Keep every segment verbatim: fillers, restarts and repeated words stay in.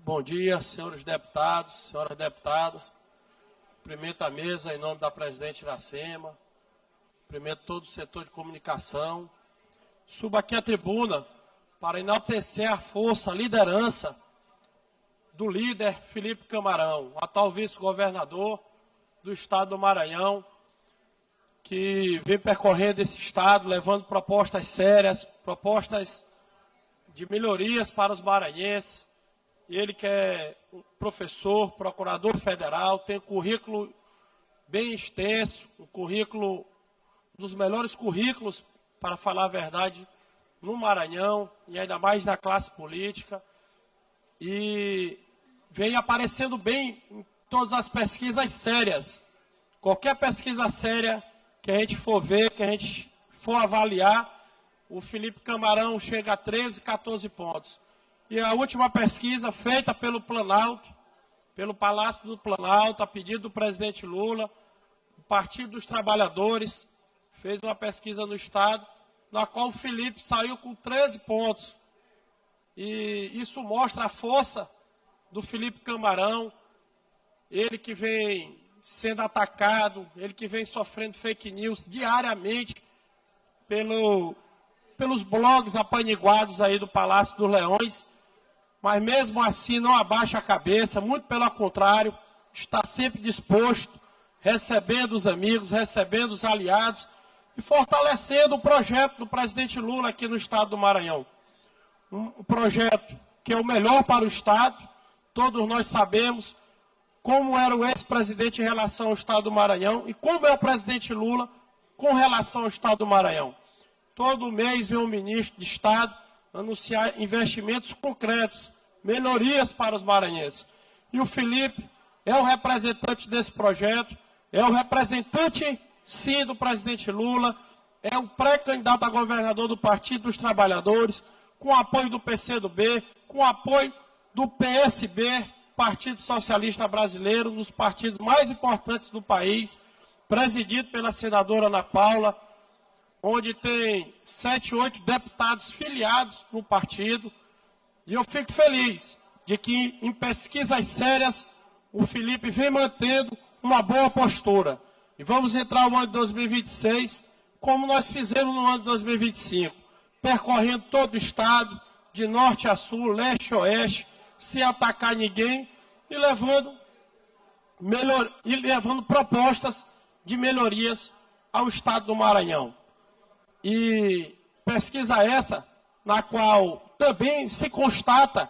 Bom dia, senhores deputados, senhoras deputadas. Cumprimento a mesa em nome da presidente Iracema. Cumprimento todo o setor de comunicação. Subo aqui à tribuna para enaltecer a força, a liderança do líder Felipe Camarão, atual vice-governador do estado do Maranhão, que vem percorrendo esse estado, levando propostas sérias, propostas de melhorias para os maranhenses. Ele que é um professor, procurador federal, tem um currículo bem extenso, um currículo, um dos melhores currículos, para falar a verdade, no Maranhão, e ainda mais na classe política. E vem aparecendo bem em todas as pesquisas sérias. Qualquer pesquisa séria que a gente for ver, que a gente for avaliar, o Felipe Camarão chega a treze, quatorze pontos. E a última pesquisa feita pelo Planalto, pelo Palácio do Planalto, a pedido do presidente Lula, o Partido dos Trabalhadores, fez uma pesquisa no estado, na qual o Felipe saiu com treze pontos. E isso mostra a força do Felipe Camarão, ele que vem sendo atacado, ele que vem sofrendo fake news diariamente pelo, pelos blogs apaniguados aí do Palácio dos Leões, mas mesmo assim não abaixa a cabeça, muito pelo contrário, está sempre disposto, recebendo os amigos, recebendo os aliados e fortalecendo o projeto do presidente Lula aqui no estado do Maranhão. Um projeto que é o melhor para o estado, todos nós sabemos como era o ex-presidente em relação ao estado do Maranhão e como é o presidente Lula com relação ao estado do Maranhão. Todo mês vem um ministro de estado anunciar investimentos concretos, melhorias para os maranhenses. E o Felipe é o representante desse projeto, é o representante, sim, do presidente Lula, é o pré-candidato a governador do Partido dos Trabalhadores, com o apoio do P C do B, com o apoio do P S B, Partido Socialista Brasileiro, um dos partidos mais importantes do país, presidido pela senadora Ana Paula, onde tem sete, oito deputados filiados no partido. E eu fico feliz de que, em pesquisas sérias, o Felipe vem mantendo uma boa postura. E vamos entrar no ano de dois mil e vinte e seis, como nós fizemos no ano de dois mil e vinte e cinco, percorrendo todo o estado, de norte a sul, leste a oeste, sem atacar ninguém e levando, melhor, e levando propostas de melhorias ao estado do Maranhão. E pesquisa essa, na qual também se constata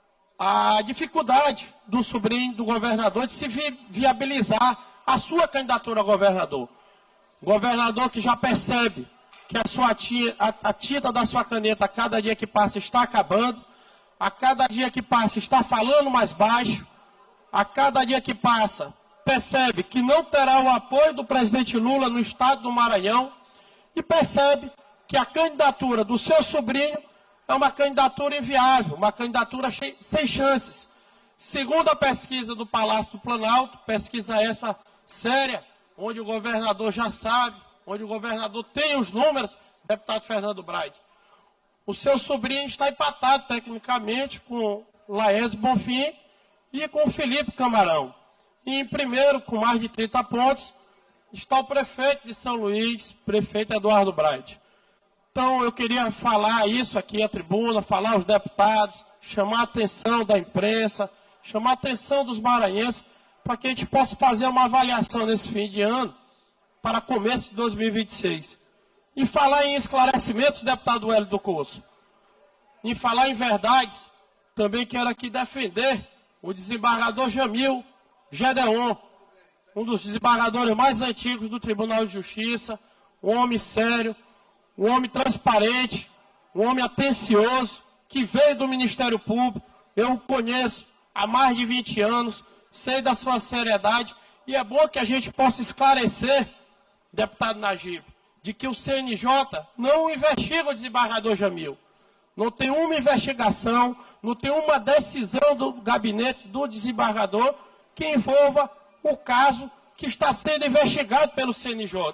a dificuldade do sobrinho do governador de se vi viabilizar a sua candidatura a governador. Governador que já percebe que a, sua tinta, a, a tinta da sua caneta, a cada dia que passa, está acabando, a cada dia que passa, está falando mais baixo, a cada dia que passa, percebe que não terá o apoio do presidente Lula no estado do Maranhão, e percebe que a candidatura do seu sobrinho é uma candidatura inviável, uma candidatura sem chances. Segundo a pesquisa do Palácio do Planalto, pesquisa essa séria, onde o governador já sabe, onde o governador tem os números, deputado Fernando Braide, o seu sobrinho está empatado tecnicamente com Laes Bonfim e com o Felipe Camarão. E em primeiro, com mais de trinta pontos, está o prefeito de São Luís, prefeito Eduardo Braide. Então, eu queria falar isso aqui à tribuna, falar aos deputados, chamar a atenção da imprensa, chamar a atenção dos maranhenses, para que a gente possa fazer uma avaliação nesse fim de ano, para começo de dois mil e vinte e seis. E falar em esclarecimentos, deputado Hélio do Couso. Em falar em verdades, também quero aqui defender o desembargador Jamil Gedeon, um dos desembargadores mais antigos do Tribunal de Justiça, um homem sério, um homem transparente, um homem atencioso, que veio do Ministério Público. Eu o conheço há mais de vinte anos, sei da sua seriedade, e é bom que a gente possa esclarecer, deputado Najib, de que o C N J não investiga o desembargador Jamil. Não tem uma investigação, não tem uma decisão do gabinete do desembargador que envolva o caso que está sendo investigado pelo C N J.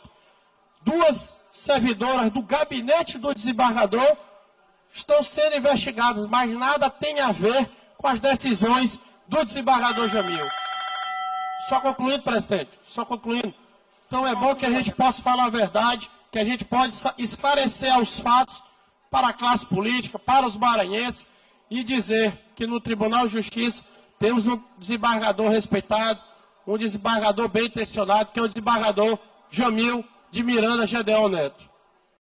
Duas servidoras do gabinete do desembargador estão sendo investigadas, mas nada tem a ver com as decisões do desembargador Jamil. Só concluindo, presidente, só concluindo. Então é bom que a gente possa falar a verdade, que a gente pode esclarecer os fatos para a classe política, para os maranhenses, e dizer que no Tribunal de Justiça temos um desembargador respeitado, um desembargador bem intencionado, que é o desembargador Jamil de Miranda Gedeon Neto.